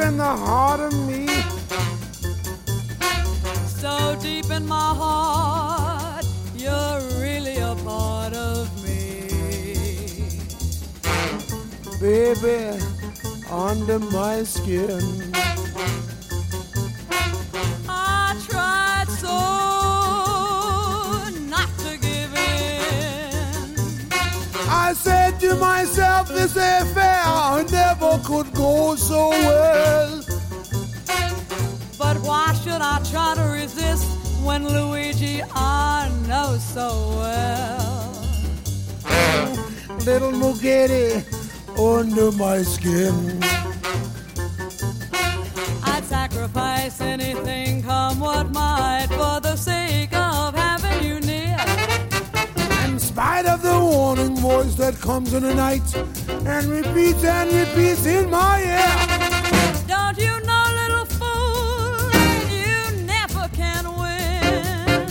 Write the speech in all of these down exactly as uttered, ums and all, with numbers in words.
in the heart of me. So deep in my heart, you're really a part of me. Baby, under my skin. I tried so not to give in. I said to myself, this affair never could go so well. But why should I try to resist when Luigi I know so well? Little Muggetti under my skin. I'd sacrifice anything, come what might, for the sake of having you near. In spite of the warning voice that comes in the night and repeats and repeats in my ear. Don't you know, little fool, you never can win.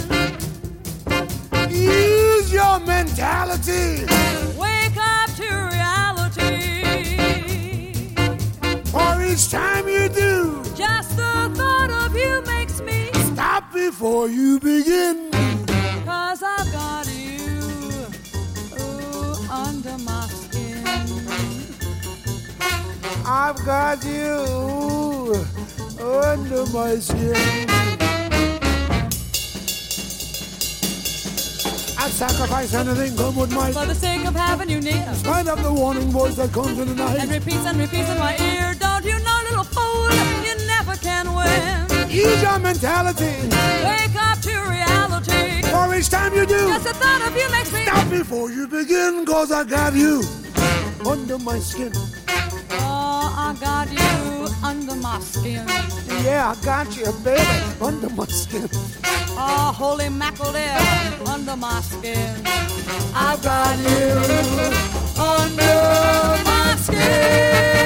Use your mentality. Wake up to reality. For each time you do, Just the thought of you makes me stop before you begin. Cause I've got you ooh, under my skin. I've got you under my skin. I'd sacrifice anything, come what might. For the sake of having you near. In spite of the warning voice that comes in the night. And repeats and repeats in my ear. Don't you know, little fool, you never can win. Use your mentality. Wake up to reality. For each time you do, Just the thought of you makes me stop before you begin, cause I got you under my skin. Oh, I got you under my skin. Yeah, I got you, baby, under my skin. Oh, holy mackerel there under my skin. I've got you under my skin.